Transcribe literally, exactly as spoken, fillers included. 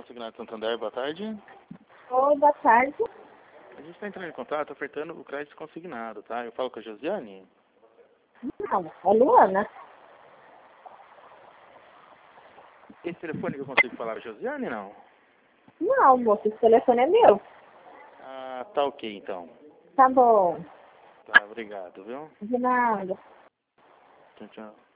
Consignado Santander, boa tarde. Oi, boa tarde. A gente está entrando em contato ofertando o crédito consignado, tá? Eu falo com a Josiane? Não, é Luana. Esse telefone que eu consigo falar é Josiane, não? Não, moço, esse telefone é meu. Ah, tá ok, então. Tá bom. Tá, obrigado, viu? De nada. Tchau, tchau.